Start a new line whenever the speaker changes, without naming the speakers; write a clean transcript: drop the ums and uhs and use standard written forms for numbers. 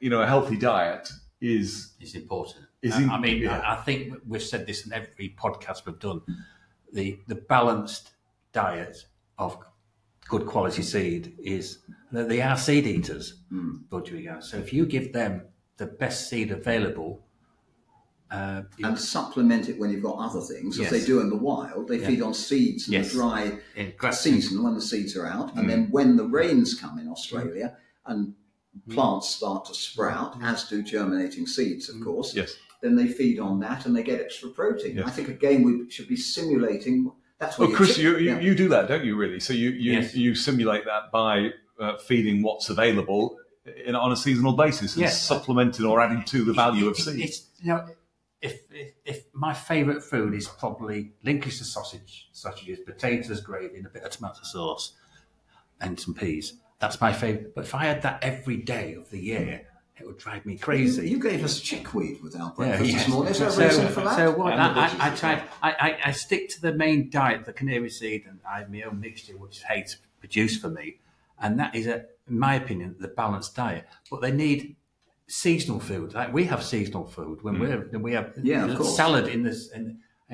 a healthy diet is
important.
Yeah.
I think we've said this in every podcast we've done. The balanced diet of good quality seed is that they are seed eaters, budgerigars. So if you give them the best seed available,
and supplement it when you've got other things, as
Yes.
they do in the wild. They feed on seeds in
Yes.
the dry
In grass
season when the seeds are out, and then when the rains come in Australia and plants start to sprout, as do germinating seeds, of course.
Yes.
Then they feed on that and they get extra protein.
Yes.
I think again we should be simulating. That's what.
Well, Chris, you do that, don't you? Really? So you simulate that by feeding what's available on a seasonal basis and supplementing or adding to the value of seeds.
If my favourite food is probably Lincolnshire sausages, potatoes, gravy, and a bit of tomato sauce, and some peas. That's my favourite. But if I had that every day of the year, it would drive me crazy.
You gave us chickweed with our breakfast this morning. Is there a reason for that?
So what? I stick to the main diet, the canary seed, and I have my own mixture, which Hayes produced for me, and that is, in my opinion, the balanced diet. But they need seasonal food. Like we have seasonal food when we have
of course.
salad in this, and